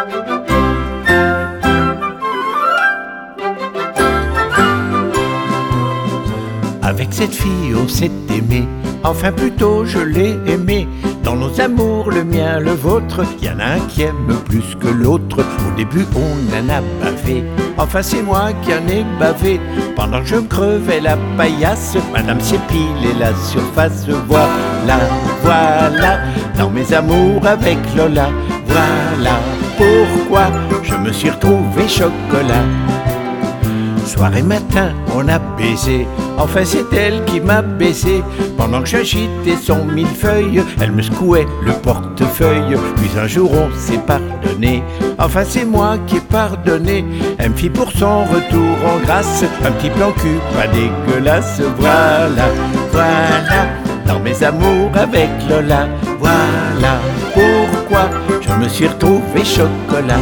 Avec cette fille on s'est aimé, enfin plutôt je l'ai aimé. Dans nos amours, le mien, le vôtre, y en a un qui aime plus que l'autre. Au début on en a bavé, enfin c'est moi qui en ai bavé. Pendant que je me crevais la paillasse, madame s'est pilée la surface. Voilà, voilà, dans mes amours avec Lola. Voilà pourquoi je me suis retrouvé chocolat. Soir et matin, on a baisé, enfin c'est elle qui m'a baisé. Pendant que j'agitais son millefeuille, elle me secouait le portefeuille. Puis un jour on s'est pardonné, enfin c'est moi qui ai pardonné. Elle me fit pour son retour en grâce un petit plan cul pas dégueulasse. Voilà, voilà, dans mes amours avec Lola. Voilà pourquoi je me suis retrouvé chocolat.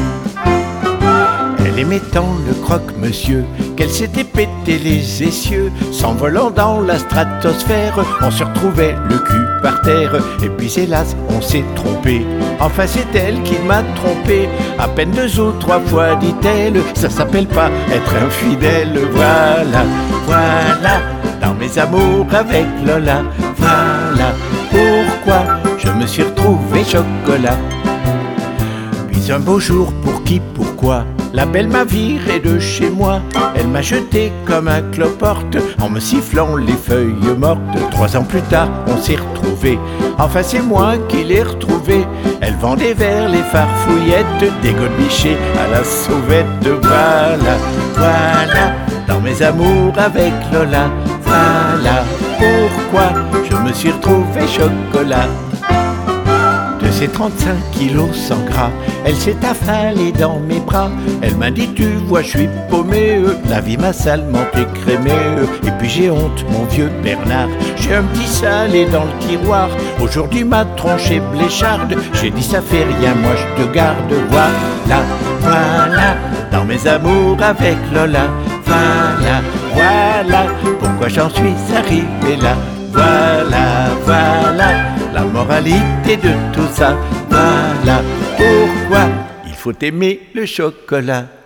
Elle aimait tant le croque-monsieur qu'elle s'était pété les essieux. S'envolant dans la stratosphère, on se retrouvait le cul par terre. Et puis hélas, on s'est trompé, enfin c'est elle qui m'a trompé. À peine 2 ou 3 fois dit-elle, ça s'appelle pas être infidèle. Voilà, voilà, dans mes amours avec Lola. Voilà pourquoi je me suis retrouvé chocolat. Puis un beau jour, pour qui, pourquoi, la belle m'a viré de chez moi. Elle m'a jeté comme un cloporte en me sifflant les feuilles mortes. 3 ans plus tard, on s'est retrouvés, enfin c'est moi qui l'ai retrouvée. Elle vendait vers les farfouillettes des godemichés à la sauvette. Voilà, voilà, dans mes amours avec Lola. Voilà pourquoi je me suis retrouvé chocolat. De ses 35 kilos sans gras, elle s'est affalée dans mes bras. Elle m'a dit tu vois je suis paumé, la vie m'a salement écrémé. Et puis j'ai honte mon vieux Bernard, j'ai un petit salé dans le tiroir. Aujourd'hui ma tronche est blécharde, j'ai dit ça fait rien moi je te garde. Voilà, voilà, dans mes amours avec Lola. Voilà, voilà, pourquoi j'en suis arrivé là. Voilà, voilà, la moralité de tout ça. Voilà pourquoi il faut aimer le chocolat.